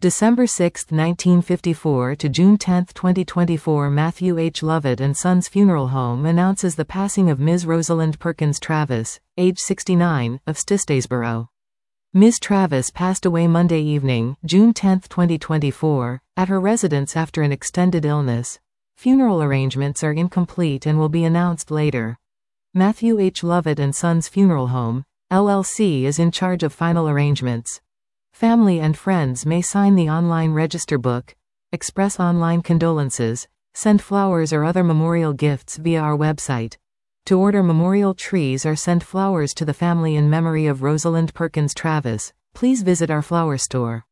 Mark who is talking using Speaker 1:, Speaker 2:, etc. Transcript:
Speaker 1: December 6, 1954 to June 10, 2024. Matthew H. Lovett and Sons Funeral Home announces the passing of Ms. Rosalind Perkins Travis, age 69, of Stistesboro. Ms. Travis passed away Monday evening, June 10, 2024, at her residence after an extended illness. Funeral arrangements are incomplete and will be announced later. Matthew H. Lovett and Sons Funeral Home, LLC is in charge of final arrangements. Family and friends may sign the online register book, express online condolences, send flowers or other memorial gifts via our website. To order memorial trees or send flowers to the family in memory of Rosalind Perkins Travis, please visit our flower store.